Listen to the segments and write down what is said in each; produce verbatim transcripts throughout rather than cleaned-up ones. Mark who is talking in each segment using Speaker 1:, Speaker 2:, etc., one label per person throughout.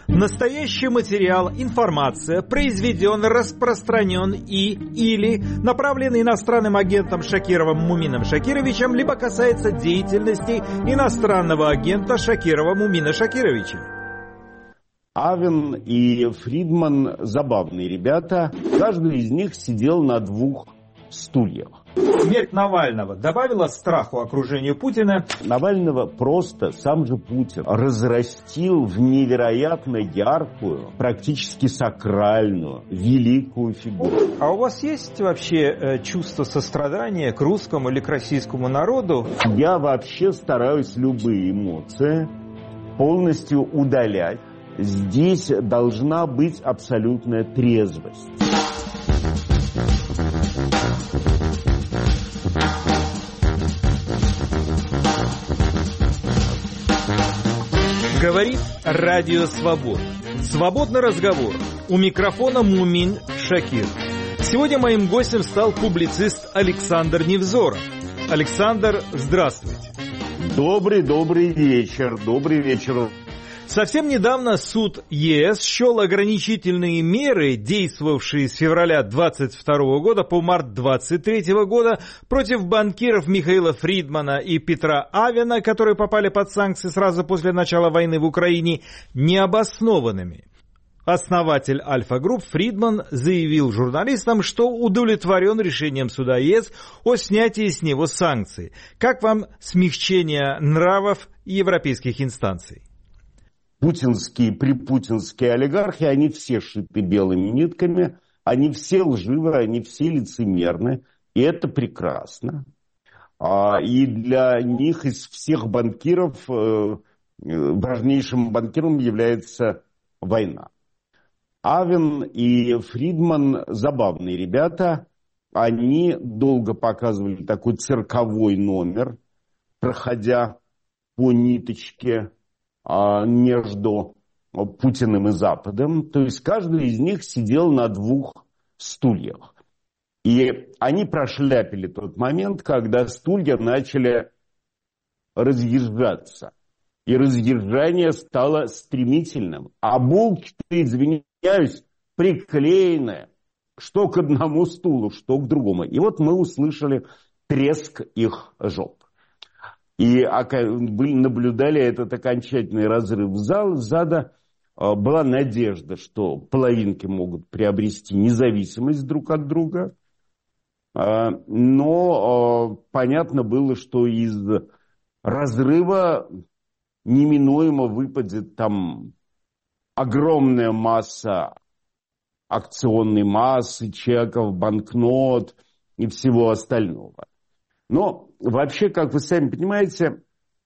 Speaker 1: Настоящий материал, информация произведен, распространен и или направлен иностранным агентом Шакировым Мумином Шакировичем, либо касается деятельности иностранного агента Шакирова Мумина Шакировича.
Speaker 2: Авен и Фридман забавные ребята. Каждый из них сидел на двух стульях.
Speaker 1: Смерть Навального добавила страху окружению Путина.
Speaker 2: Навального просто сам же Путин разрастил в невероятно яркую, практически сакральную, великую фигуру.
Speaker 1: А у вас есть вообще э, чувство сострадания к русскому или к российскому народу?
Speaker 2: Я вообще стараюсь любые эмоции полностью удалять. Здесь должна быть абсолютная трезвость.
Speaker 1: Говорит Радио Свобода. Свободный разговор. У микрофона Мумин Шакиров. Сегодня моим гостем стал публицист Александр Невзоров. Александр, здравствуйте.
Speaker 2: Добрый-добрый вечер. Добрый вечер.
Speaker 1: Совсем недавно суд ЕС счел ограничительные меры, действовавшие с февраля двадцать второго года по март двадцать третьего года против банкиров Михаила Фридмана и Петра Авена, которые попали под санкции сразу после начала войны в Украине, необоснованными. Основатель Альфа-Групп Фридман заявил журналистам, что удовлетворен решением суда ЕС о снятии с него санкций. Как вам смягчение нравов европейских инстанций?
Speaker 2: Путинские, припутинские олигархи, они все шиты белыми нитками, они все лживы, они все лицемерны, и это прекрасно. И для них из всех банкиров важнейшим банкиром является война. Авен и Фридман забавные ребята, они долго показывали такой цирковой номер, проходя по ниточке между Путиным и Западом. То есть каждый из них сидел на двух стульях. И они прошляпили тот момент, когда стулья начали разъезжаться. И разъезжание стало стремительным. А булки-то, извиняюсь, приклеены что к одному стулу, что к другому. И вот мы услышали треск их жоп. И наблюдали этот окончательный разрыв зала, зада. Была надежда, что половинки могут приобрести независимость друг от друга. Но понятно было, что из разрыва неминуемо выпадет там огромная масса акционной массы, чеков, банкнот и всего остального. Но вообще, как вы сами понимаете,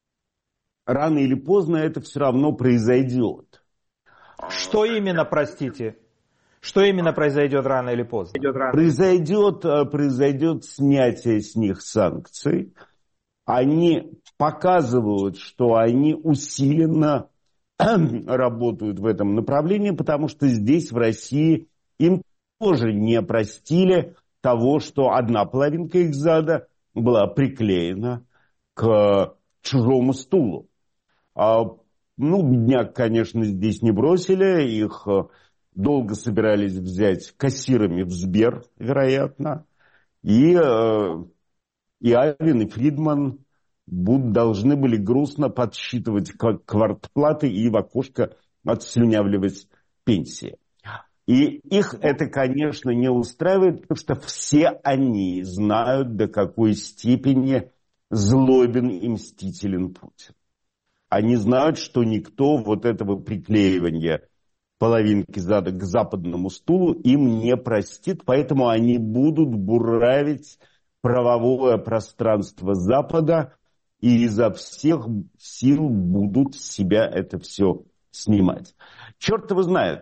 Speaker 2: рано или поздно это все равно произойдет.
Speaker 1: Что именно, простите? Что именно произойдет рано или поздно?
Speaker 2: Произойдет, произойдет снятие с них санкций. Они показывают, что они усиленно работают в этом направлении, потому что здесь, в России, им тоже не простили того, что одна половинка их зада была приклеена к чужому стулу. А, ну, бедняк, конечно, здесь не бросили. Их долго собирались взять кассирами в Сбер, вероятно. И, и Авен, и Фридман будут, должны были грустно подсчитывать квартплаты и в окошко отслюнявливать пенсии. И их это, конечно, не устраивает, потому что все они знают, до какой степени злобен и мстителен Путин. Они знают, что никто вот этого приклеивания половинки зада к западному стулу им не простит, поэтому они будут буравить правовое пространство Запада и изо всех сил будут с себя это все снимать. Черт его знает.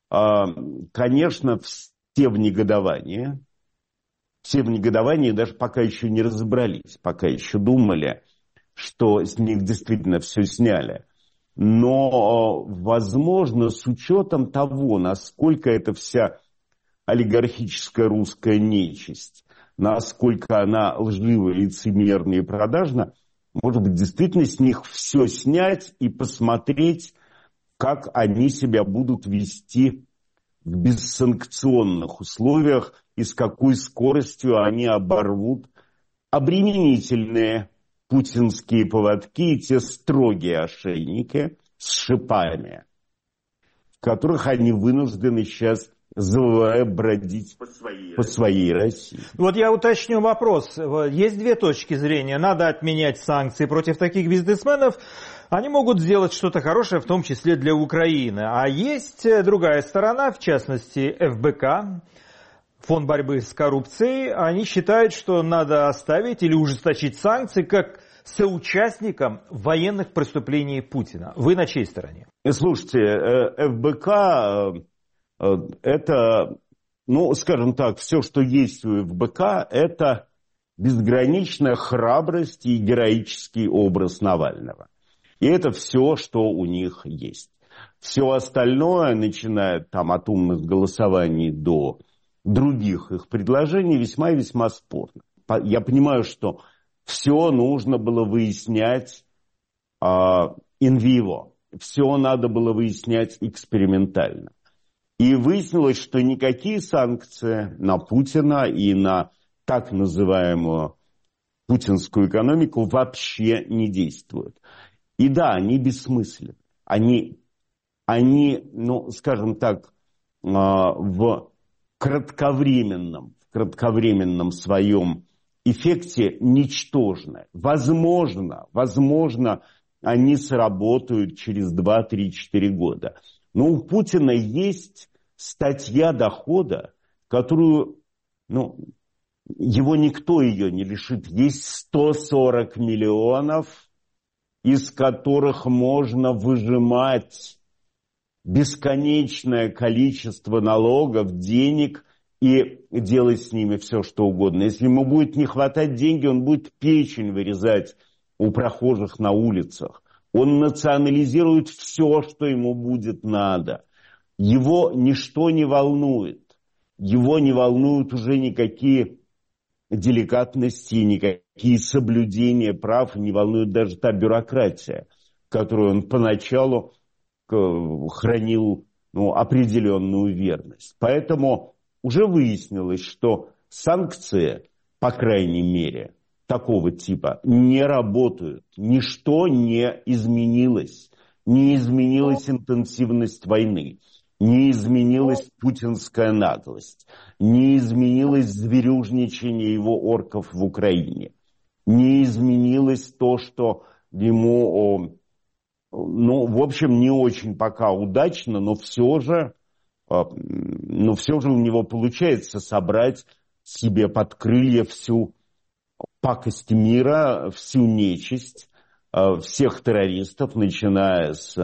Speaker 2: Конечно, все в негодовании, все в негодовании даже пока еще не разобрались, пока еще думали, что с них действительно все сняли. Но, возможно, с учетом того, насколько эта вся олигархическая русская нечисть, насколько она лживая, лицемерная и продажна, может быть, действительно с них все снять и посмотреть, как они себя будут вести в бессанкционных условиях и с какой скоростью они оборвут обременительные путинские поводки и те строгие ошейники с шипами, в которых они вынуждены сейчас, завывая, бродить по своей, по своей России.
Speaker 1: Вот я уточню вопрос. Есть две точки зрения. Надо отменять санкции против таких бизнесменов. Они могут сделать что-то хорошее, в том числе для Украины. А есть другая сторона, в частности, эф бэ ка, Фонд борьбы с коррупцией. Они считают, что надо оставить или ужесточить санкции как соучастникам военных преступлений Путина. Вы на чьей стороне?
Speaker 2: Слушайте, эф бэ ка это, ну, скажем так, все, что есть у эф бэ ка, это безграничная храбрость и героический образ Навального. И это все, что у них есть. Все остальное, начиная там от умных голосований до других их предложений, весьма и весьма спорно. Я понимаю, что все нужно было выяснять in vivo. Все надо было выяснять экспериментально. И выяснилось, что никакие санкции на Путина и на так называемую путинскую экономику вообще не действуют. И да, они бессмысленны. Они, они, ну, скажем так, в кратковременном, в кратковременном своем эффекте ничтожны. Возможно, возможно, они сработают через два, три, четыре года. Но у Путина есть статья дохода, которую, ну, его никто ее не лишит. Есть сто сорок миллионов, из которых можно выжимать бесконечное количество налогов, денег и делать с ними все, что угодно. Если ему будет не хватать денег, он будет печень вырезать у прохожих на улицах. Он национализирует все, что ему будет надо. Его ничто не волнует. Его не волнуют уже никакие деликатности, никакие соблюдения прав, не волнует даже та бюрократия, которую он поначалу хранил, ну, определенную верность. Поэтому уже выяснилось, что санкции, по крайней мере, такого типа не работают. Ничто не изменилось. Не изменилась интенсивность войны. Не изменилась путинская наглость. Не изменилось зверюжничание его орков в Украине. Не изменилось то, что ему, ну, в общем, не очень пока удачно, но все же, но все же у него получается собрать себе под крылья всю пакость мира, всю нечисть, всех террористов, начиная с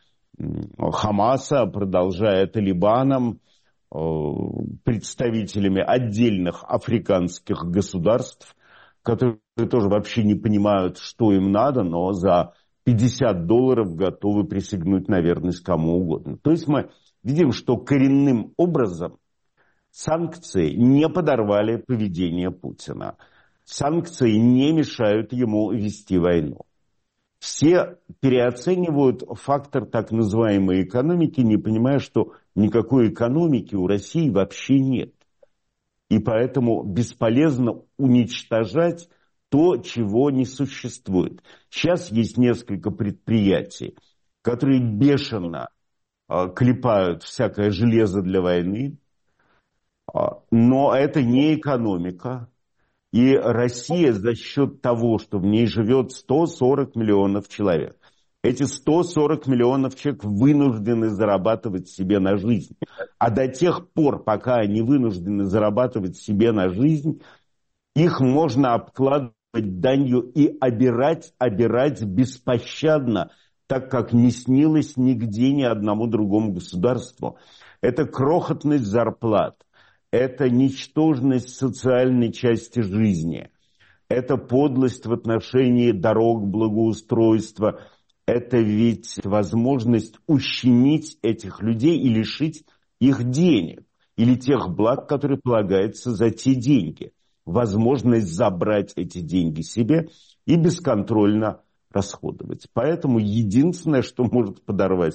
Speaker 2: Хамаса, продолжая Талибаном, представителями отдельных африканских государств, которые тоже вообще не понимают, что им надо, но за пятьдесят долларов готовы присягнуть на верность кому угодно. То есть мы видим, что коренным образом санкции не подорвали поведение Путина. Санкции не мешают ему вести войну. Все переоценивают фактор так называемой экономики, не понимая, что никакой экономики у России вообще нет. И поэтому бесполезно уничтожать то, чего не существует. Сейчас есть несколько предприятий, которые бешено э, клепают всякое железо для войны, э, но это не экономика. И Россия за счет того, что в ней живет сто сорок миллионов человек, эти сто сорок миллионов человек вынуждены зарабатывать себе на жизнь. А до тех пор, пока они вынуждены зарабатывать себе на жизнь, их можно обкладывать данью и обирать, обирать беспощадно, так как не снилось нигде ни одному другому государству. Это крохотность зарплат. Это ничтожность социальной части жизни. Это подлость в отношении дорог, благоустройства. Это ведь возможность ущемить этих людей и лишить их денег. Или тех благ, которые полагаются за те деньги. Возможность забрать эти деньги себе и бесконтрольно расходовать. Поэтому единственное, что может подорвать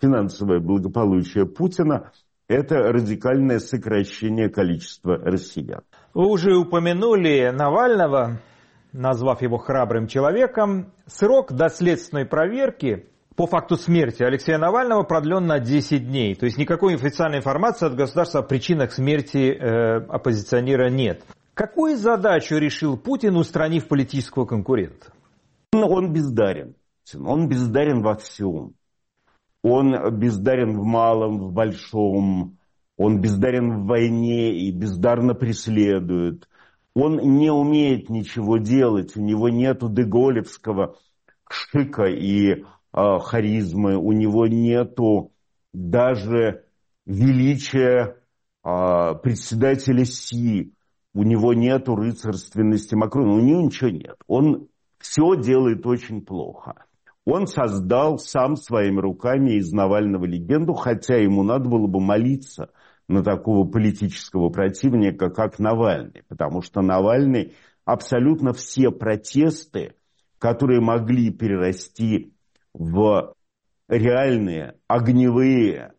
Speaker 2: финансовое благополучие Путина – это радикальное сокращение количества россиян.
Speaker 1: Вы уже упомянули Навального, назвав его храбрым человеком. Срок доследственной проверки по факту смерти Алексея Навального продлен на десять дней. То есть никакой официальной информации от государства о причинах смерти э, оппозиционера нет. Какую задачу решил Путин, устранив политического конкурента?
Speaker 2: Он бездарен. Он бездарен во всем. Он бездарен в малом, в большом. Он бездарен в войне и бездарно преследует. Он не умеет ничего делать. У него нету деголевского шика и э, харизмы. У него нету даже величия э, председателя Си. У него нету рыцарственности Макрона. У него ничего нет. Он все делает очень плохо. Он создал сам своими руками из Навального легенду, хотя ему надо было бы молиться на такого политического противника, как Навальный. Потому что Навальный абсолютно все протесты, которые могли перерасти в реальные, огневые,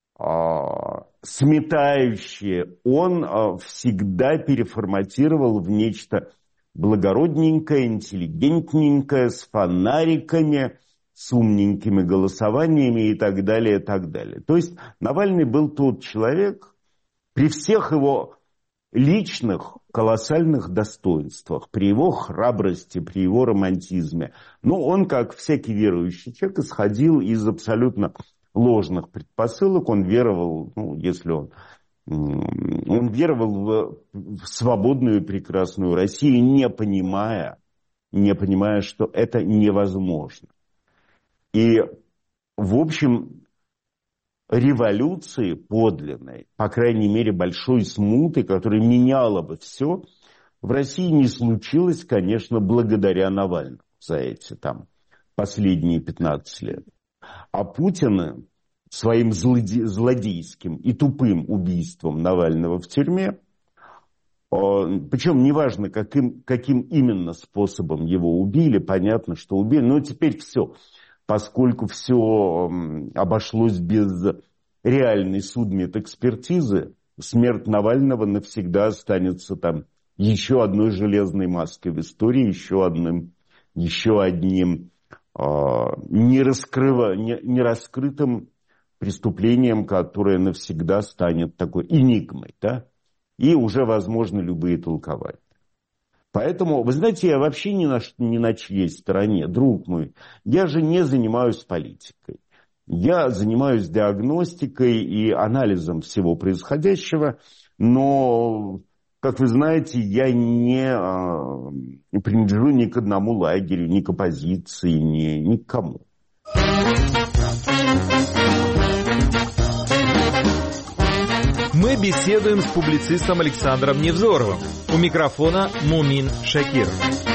Speaker 2: сметающие, он всегда переформатировал в нечто благородненькое, интеллигентненькое, с фонариками, с умненькими голосованиями и так далее, и так далее. То есть Навальный был тот человек, при всех его личных колоссальных достоинствах, при его храбрости, при его романтизме, но он, как всякий верующий человек, исходил из абсолютно ложных предпосылок. Он веровал, ну, если он... Он веровал в свободную и прекрасную Россию, не понимая, не понимая, что это невозможно. И, в общем, революции подлинной, по крайней мере, большой смуты, которая меняла бы все, в России не случилось, конечно, благодаря Навальному за эти там последние пятнадцать лет. А Путин своим злоде- злодейским и тупым убийством Навального в тюрьме, причем неважно, каким, каким именно способом его убили, понятно, что убили, но теперь все, поскольку все обошлось без реальной судмедэкспертизы, смерть Навального навсегда останется там еще одной железной маской в истории, еще одним, еще одним э, нераскрыва, не, нераскрытым преступлением, которое навсегда станет такой энигмой, да? И уже возможны любые толкования. Поэтому, вы знаете, я вообще ни на, ни на чьей стороне, друг мой. Я же не занимаюсь политикой. Я занимаюсь диагностикой и анализом всего происходящего, но, как вы знаете, я не, не принадлежу ни к одному лагерю, ни к оппозиции, ни, ни к кому.
Speaker 1: Мы беседуем с публицистом Александром Невзоровым. У микрофона Мумин Шакиров.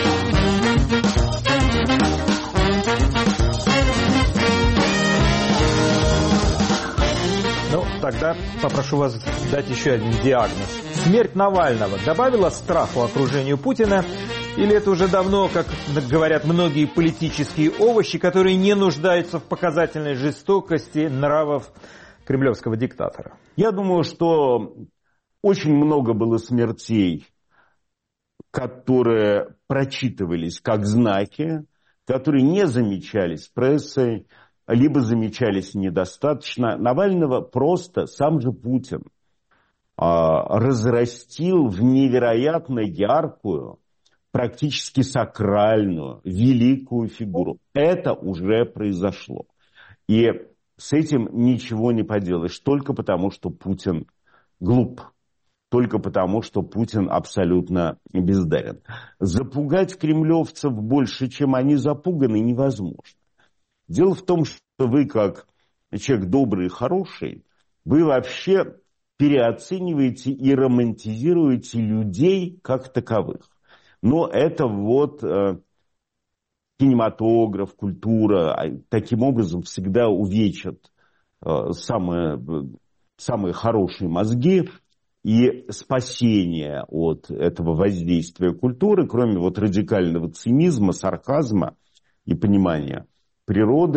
Speaker 1: Ну, тогда попрошу вас дать еще один диагноз. Смерть Навального добавила страху окружению Путина? Или это уже давно, как говорят многие политические овощи, которые не нуждаются в показательной жестокости нравов кремлевского диктатора?
Speaker 2: Я думаю, что очень много было смертей, которые прочитывались как знаки, которые не замечались прессой, либо замечались недостаточно. Навального просто сам же Путин а, разрастил в невероятно яркую, практически сакральную, великую фигуру. Это уже произошло. И с этим ничего не поделаешь, только потому, что Путин глуп, только потому, что Путин абсолютно бездарен. Запугать кремлевцев больше, чем они запуганы, невозможно. Дело в том, что вы, как человек добрый и хороший, вы вообще переоцениваете и романтизируете людей как таковых. Но это вот... кинематограф, культура, таким образом всегда увечат э, самые, самые хорошие мозги, и спасение от этого воздействия культуры, кроме вот радикального цинизма, сарказма и понимания природы,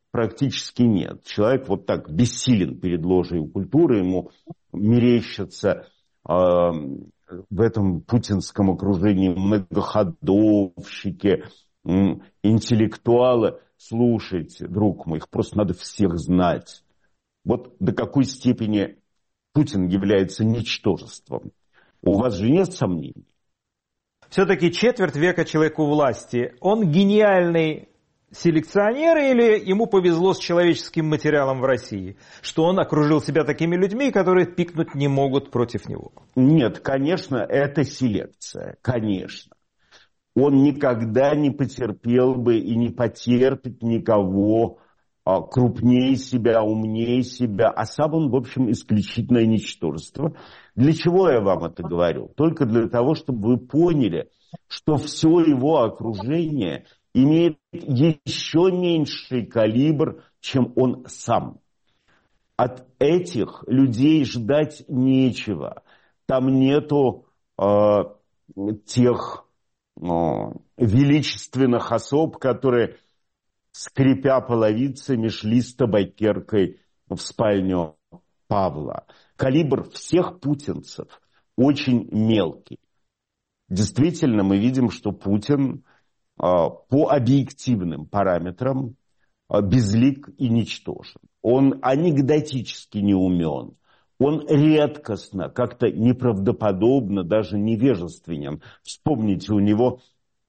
Speaker 2: практически нет. Человек вот так бессилен перед ложей культуры, ему мерещатся э, в этом путинском окружении многоходовщики, э, интеллектуалы. Слушайте, друг мой, их просто надо всех знать. Вот до какой степени Путин является ничтожеством. У вас же нет сомнений?
Speaker 1: Все-таки четверть века человеку власти. Он гениальный селекционер или ему повезло с человеческим материалом в России? Что он окружил себя такими людьми, которые пикнуть не могут против него?
Speaker 2: Нет, конечно, это селекция. Конечно. Он никогда не потерпел бы и не потерпит никого крупнее себя, умнее себя, а сам он, в общем, исключительное ничтожество. Для чего я вам это говорю? Только для того, чтобы вы поняли, что все его окружение имеет еще меньший калибр, чем он сам. От этих людей ждать нечего. Там нету э, тех э, величественных особ, которые, скрипя половицами, шли с табакеркой в спальню Павла. Калибр всех путинцев очень мелкий. Действительно, мы видим, что Путин по объективным параметрам безлик и ничтожен. Он анекдотически не умен. Он редкостно, как-то неправдоподобно, даже невежественен. Вспомните, у него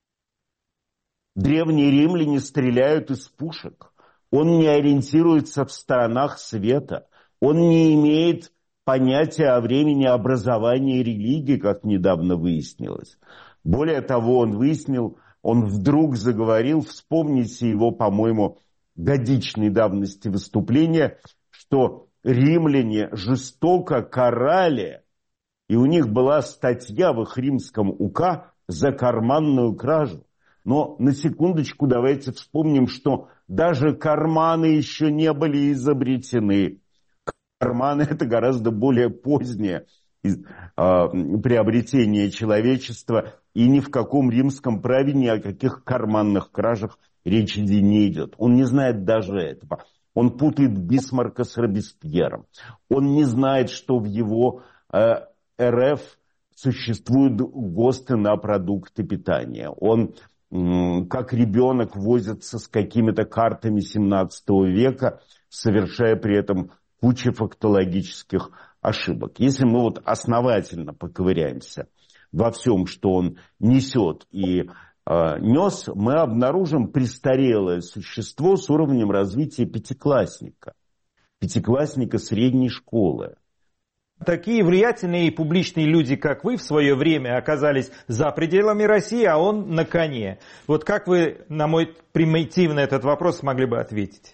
Speaker 2: древние римляне стреляют из пушек. Он не ориентируется в сторонах света. Он не имеет понятия о времени образования религии, как недавно выяснилось. Более того, он выяснил, он вдруг заговорил, вспомните его, по-моему, годичной давности выступления, что римляне жестоко карали, и у них была статья в их римском УК за карманную кражу. Но на секундочку давайте вспомним, что даже карманы еще не были изобретены. Карманы – это гораздо более позднее э, приобретение человечества, и ни в каком римском праве ни о каких карманных кражах речи не идет. Он не знает даже этого. Он путает Бисмарка с Робеспьером. Он не знает, что в его э, РФ существуют ГОСТы на продукты питания. Он, э, как ребенок, возится с какими-то картами семнадцатого века, совершая при этом кучу фактологических ошибок. Если мы вот основательно поковыряемся во всем, что он несет и э, нес, мы обнаружим престарелое существо с уровнем развития пятиклассника. Пятиклассника средней школы.
Speaker 1: Такие влиятельные и публичные люди, как вы, в свое время оказались за пределами России, а он на коне. Вот как вы на мой примитивный этот вопрос могли бы ответить?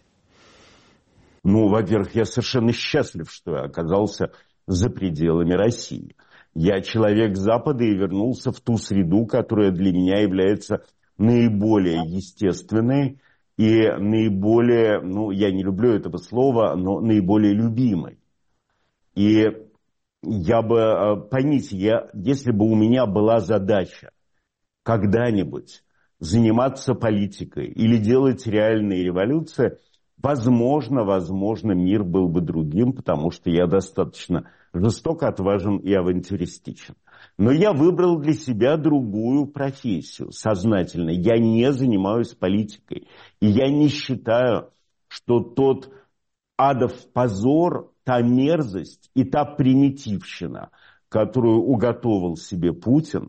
Speaker 2: Ну, во-первых, я совершенно счастлив, что я оказался за пределами России. Я человек Запада и вернулся в ту среду, которая для меня является наиболее естественной и наиболее, ну, я не люблю этого слова, но наиболее любимой. И я бы, поймите, я, если бы у меня была задача когда-нибудь заниматься политикой или делать реальные революции, возможно, возможно, мир был бы другим, потому что я достаточно жесток, отважен и авантюристичен. Но я выбрал для себя другую профессию, сознательно. Я не занимаюсь политикой. И я не считаю, что тот адов позор, та мерзость и та примитивщина, которую уготовил себе Путин,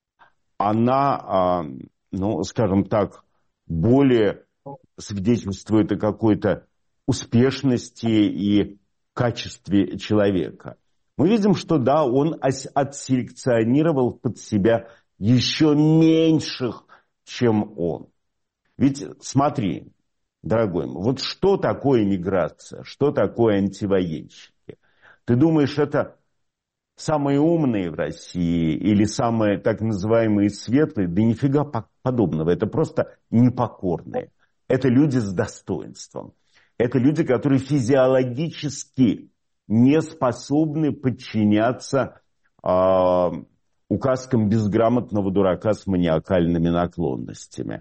Speaker 2: она, ну, скажем так, более свидетельствует о какой-то успешности и качестве человека. Мы видим, что да, он отселекционировал под себя еще меньших, чем он. Ведь смотри, дорогой мой, вот что такое миграция, что такое антивоенщики? Ты думаешь, это самые умные в России или самые так называемые светлые? Да нифига подобного, это просто непокорные. Это люди с достоинством. Это люди, которые физиологически не способны подчиняться э, указкам безграмотного дурака с маниакальными наклонностями.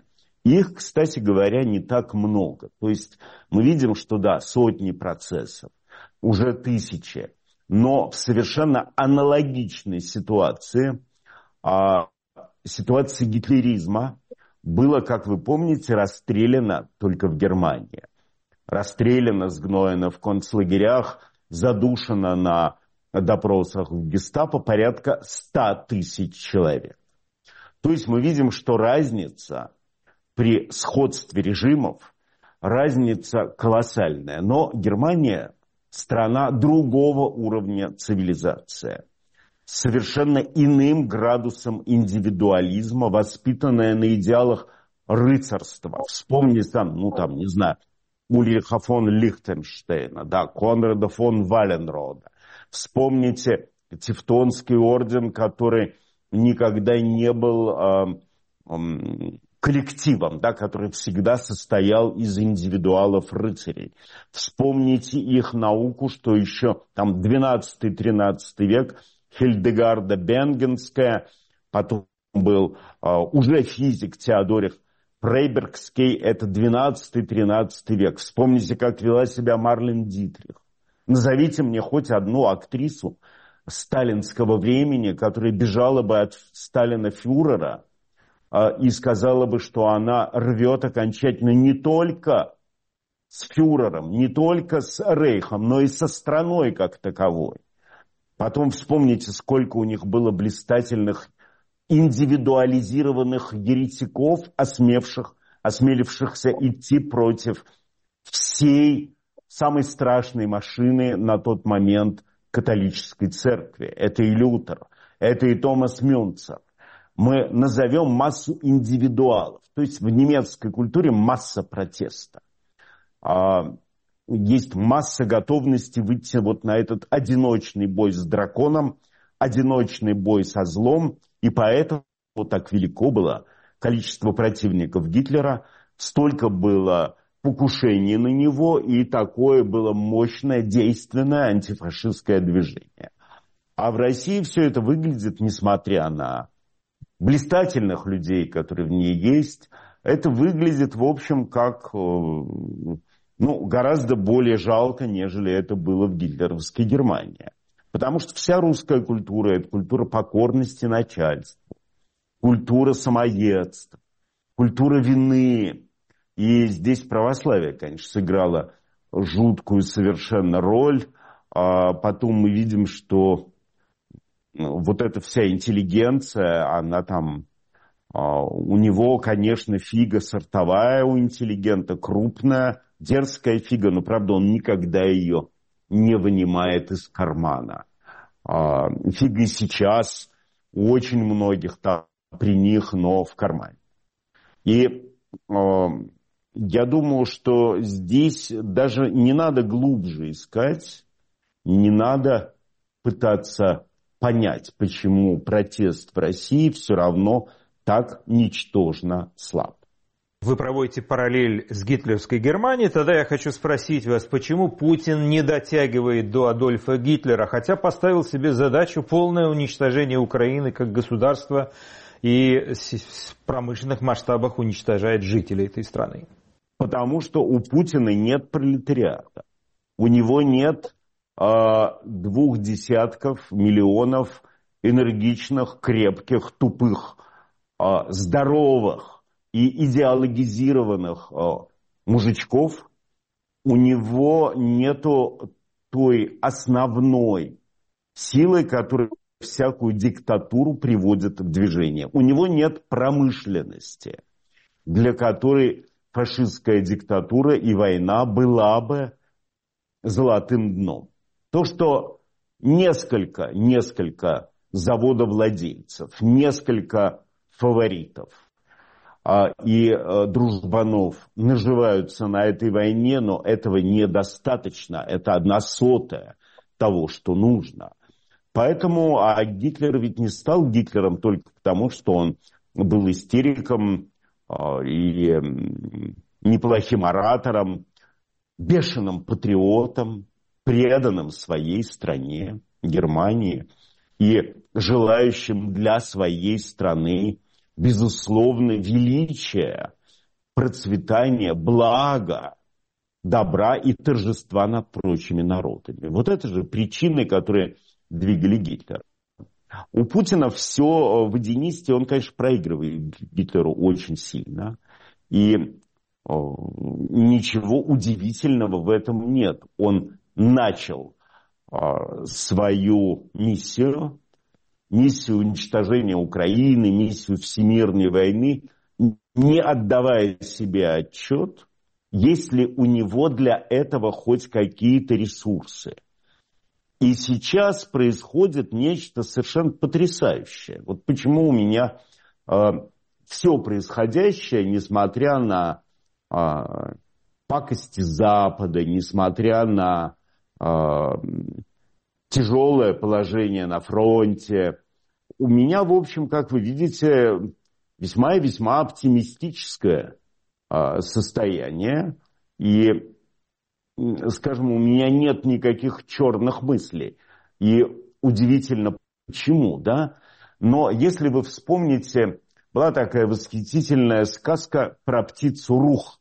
Speaker 2: Их, кстати говоря, не так много. То есть мы видим, что да, сотни процессов, уже тысячи. Но в совершенно аналогичной ситуации, а, ситуации гитлеризма, было, как вы помните, расстреляно только в Германии. Расстреляно, сгноено в концлагерях, задушено на допросах в гестапо порядка ста тысяч человек. То есть мы видим, что разница при сходстве режимов, разница колоссальная. Но Германия страна другого уровня цивилизации, с совершенно иным градусом индивидуализма, воспитанная на идеалах рыцарства. Вспомните там, ну там, не знаю, Ульриха фон Лихтенштейна, да, Конрада фон Валенрода. Вспомните Тевтонский орден, который никогда не был э, э, коллективом, да, который всегда состоял из индивидуалов-рыцарей. Вспомните их науку, что еще там двенадцатый-тринадцатый век, Хильдегарда Бенгенская, потом был э, уже физик Теодорих Фрейбергский, это двенадцатый-тринадцатый век. Вспомните, как вела себя Марлен Дитрих. Назовите мне хоть одну актрису сталинского времени, которая бежала бы от Сталина-фюрера э, и сказала бы, что она рвет окончательно не только с фюрером, не только с Рейхом, но и со страной как таковой. Потом вспомните, сколько у них было блистательных индивидуализированных еретиков, осмевших, осмелившихся идти против всей самой страшной машины на тот момент католической церкви. Это и Лютер, это и Томас Мюнцер. Мы назовем массу индивидуалов. То есть в немецкой культуре масса протеста. Есть масса готовности выйти вот на этот одиночный бой с драконом, одиночный бой со злом. И поэтому вот так велико было количество противников Гитлера, столько было покушений на него, и такое было мощное, действенное антифашистское движение. А в России все это выглядит, несмотря на блистательных людей, которые в ней есть, это выглядит, в общем, как ну, гораздо более жалко, нежели это было в гитлеровской Германии. Потому что вся русская культура – это культура покорности начальству, культура самоедства, культура вины. И здесь православие, конечно, сыграло жуткую совершенно роль. А потом мы видим, что вот эта вся интеллигенция, она там… У него, конечно, фига сортовая у интеллигента, крупная, дерзкая фига, но, правда, он никогда ее не вынимает из кармана. Фига сейчас у очень многих там при них, но в кармане. И я думаю, что здесь даже не надо глубже искать, не надо пытаться понять, почему протест в России все равно так ничтожно слаб.
Speaker 1: Вы проводите параллель с гитлеровской Германией, тогда я хочу спросить вас, почему Путин не дотягивает до Адольфа Гитлера, хотя поставил себе задачу полное уничтожение Украины как государства и в промышленных масштабах уничтожает жителей этой страны?
Speaker 2: Потому что у Путина нет пролетариата, у него нет э, двух десятков миллионов энергичных, крепких, тупых, э, здоровых и идеологизированных э, мужичков. У него нету той основной силы, которая всякую диктатуру приводит в движение. У него нет промышленности, для которой фашистская диктатура и война была бы золотым дном. То, что несколько, несколько заводовладельцев, несколько фаворитов и дружбанов наживаются на этой войне, но этого недостаточно. Это одна сотая того, что нужно. Поэтому а Гитлер ведь не стал Гитлером только потому, что он был истериком и неплохим оратором, бешеным патриотом, преданным своей стране, Германии, и желающим для своей страны безусловно величия процветания, блага, добра и торжества над прочими народами. Вот это же причины, которые двигали Гитлера. У Путина все водянисте, он, конечно, проигрывает Гитлеру очень сильно. И ничего удивительного в этом нет. Он начал свою миссию, миссию уничтожения Украины, миссию всемирной войны, не отдавая себе отчет, есть ли у него для этого хоть какие-то ресурсы. И сейчас происходит нечто совершенно потрясающее. Вот почему у меня э, все происходящее, несмотря на э, пакости Запада, несмотря на э, тяжелое положение на фронте, у меня, в общем, как вы видите, весьма и весьма оптимистическое э, состояние. И, скажем, у меня нет никаких черных мыслей. И удивительно, почему, да? Но если вы вспомните, была такая восхитительная сказка про птицу Рух.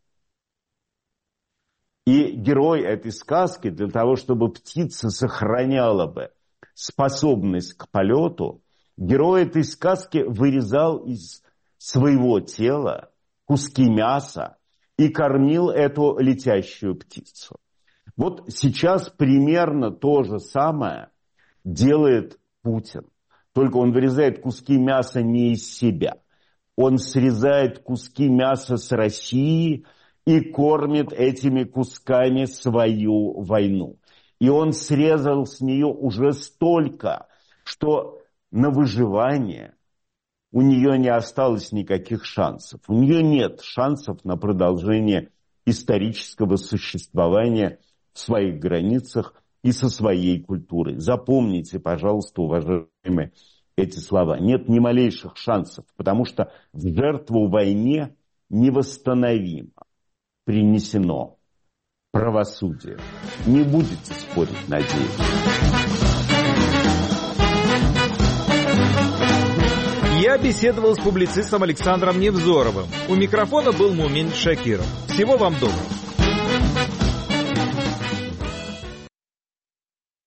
Speaker 2: И герой этой сказки, для того, чтобы птица сохраняла бы способность к полету, герой этой сказки вырезал из своего тела куски мяса и кормил эту летящую птицу. Вот сейчас примерно то же самое делает Путин. Только он вырезает куски мяса не из себя. Он срезает куски мяса с России и кормит этими кусками свою войну. И он срезал с нее уже столько, что на выживание у нее не осталось никаких шансов. У нее нет шансов на продолжение исторического существования в своих границах и со своей культурой. Запомните, пожалуйста, уважаемые, эти слова. Нет ни малейших шансов, потому что в жертву войне невосстановимо принесено правосудие. Не будете спорить, надеюсь.
Speaker 1: Я беседовал с публицистом Александром Невзоровым. У микрофона был Мумин Шакиров. Всего вам доброго.